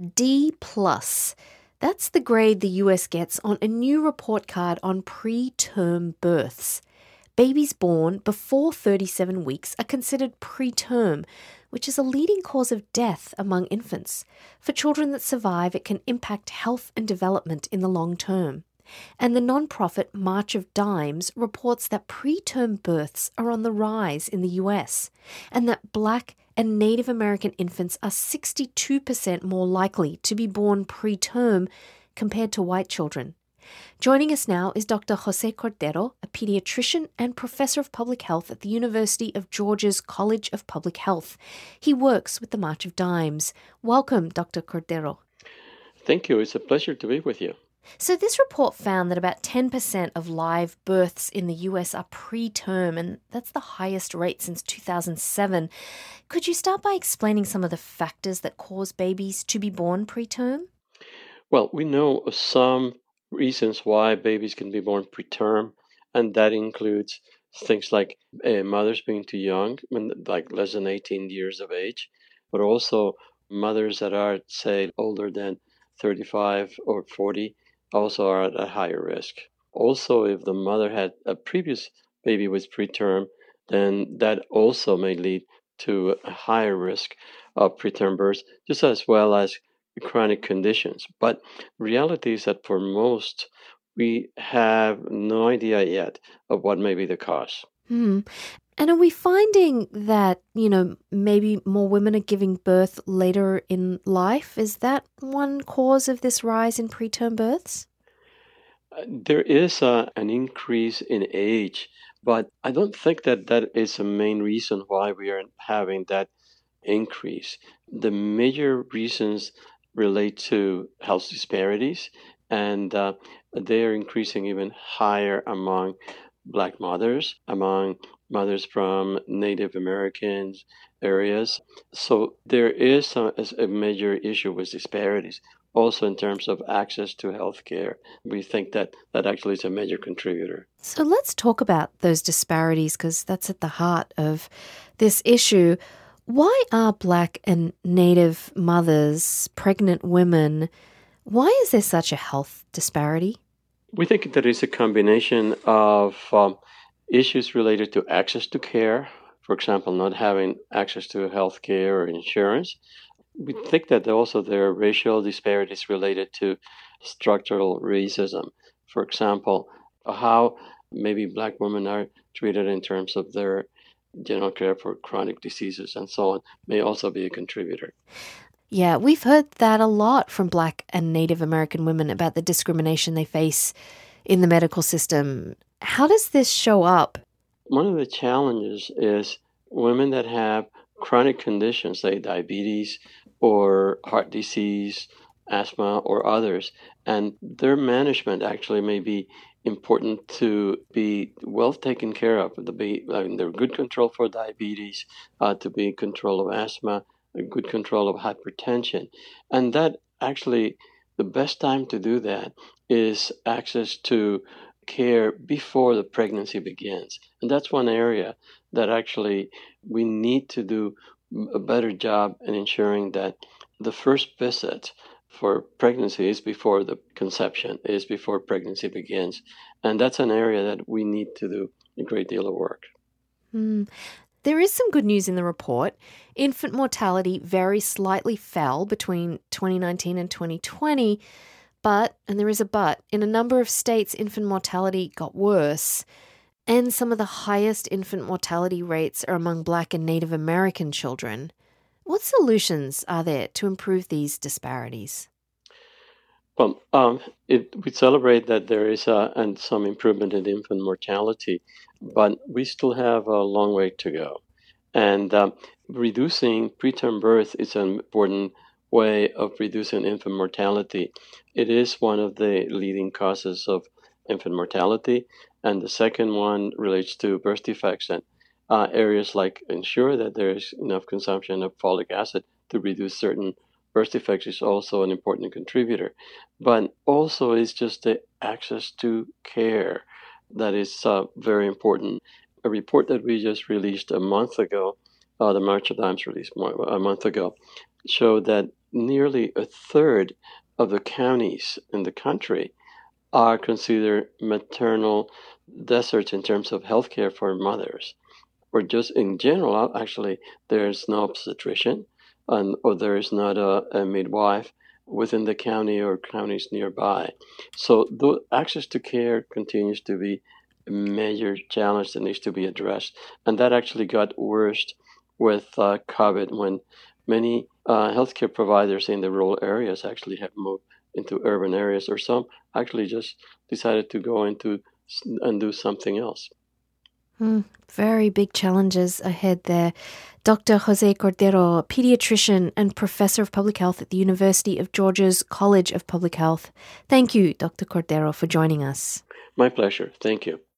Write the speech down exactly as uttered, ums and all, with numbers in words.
D plus. That's the grade the U S gets on a new report card on preterm births. Babies born before thirty-seven weeks are considered preterm, which is a leading cause of death among infants. For children that survive, it can impact health and development in the long term. And the non-profit March of Dimes reports that preterm births are on the rise in the U S, and that Black and Native American infants are sixty-two percent more likely to be born preterm compared to white children. Joining us now is Doctor Jose Cordero, a pediatrician and professor of public health at the University of Georgia's College of Public Health. He works with the March of Dimes. Welcome, Doctor Cordero. Thank you. It's a pleasure to be with you. So this report found that about ten percent of live births in the U S are preterm, and that's the highest rate since two thousand seven. Could you start by explaining some of the factors that cause babies to be born preterm? Well, we know of some reasons why babies can be born preterm, and that includes things like uh, mothers being too young, when, like less than eighteen years of age, but also mothers that are, say, older than thirty-five or forty also are at a higher risk. Also, if the mother had a previous baby was preterm, then that also may lead to a higher risk of preterm birth, just as well as chronic conditions. But reality is that for most, we have no idea yet of what may be the cause. Hmm. And are we finding that, you know, maybe more women are giving birth later in life? Is that one cause of this rise in preterm births? Uh, There is uh, an increase in age, but I don't think that that is the main reason why we are having that increase. The major reasons relate to health disparities, and uh, they are increasing even higher among Black mothers, among mothers from Native Americans areas. So there is a, is a major issue with disparities. Also, in terms of access to health care, we think that that actually is a major contributor. So let's talk about those disparities because that's at the heart of this issue. Why are Black and Native mothers, pregnant women, why is there such a health disparity? We think that is a combination of um, issues related to access to care, for example, not having access to health care or insurance. We think that also there are racial disparities related to structural racism. For example, how maybe Black women are treated in terms of their general care for chronic diseases and so on may also be a contributor. Yeah, we've heard that a lot from Black and Native American women about the discrimination they face in the medical system. How does this show up? One of the challenges is women that have chronic conditions, say diabetes or heart disease, asthma, or others, and their management actually may be important to be well taken care of. To be, I mean, they're good control for diabetes, uh, to be in control of asthma, a good control of hypertension, and that actually the best time to do that is access to care before the pregnancy begins. And that's one area that actually we need to do a better job in ensuring that the first visit for pregnancy is before the conception, is before pregnancy begins. And that's an area that we need to do a great deal of work. Hmm. There is some good news in the report. Infant mortality very slightly fell between twenty nineteen and twenty twenty, but, and there is a but, in a number of states, infant mortality got worse. And some of the highest infant mortality rates are among Black and Native American children. What solutions are there to improve these disparities? Well, um, it, we celebrate that there is a, and some improvement in infant mortality, but we still have a long way to go. And um, reducing preterm birth is an important way of reducing infant mortality. It is one of the leading causes of infant mortality. And the second one relates to birth defects and uh, areas like ensure that there is enough consumption of folic acid to reduce certain birth defects is also an important contributor. But also is just the access to care that is uh, very important. A report that we just released a month ago, uh, the March of Dimes released more, a month ago, showed that nearly a third of the counties in the country are considered maternal deserts in terms of healthcare for mothers, or just in general. Actually, there's no obstetrician, and, or there is not a, a midwife within the county or counties nearby. So the access to care continues to be a major challenge that needs to be addressed. And that actually got worse with uh, COVID, when many uh, healthcare providers in the rural areas actually have moved into urban areas, or some actually just decided to go into and do something else. Mm, very big challenges ahead there. Doctor Jose Cordero, pediatrician and professor of public health at the University of Georgia's College of Public Health. Thank you, Doctor Cordero, for joining us. My pleasure. Thank you.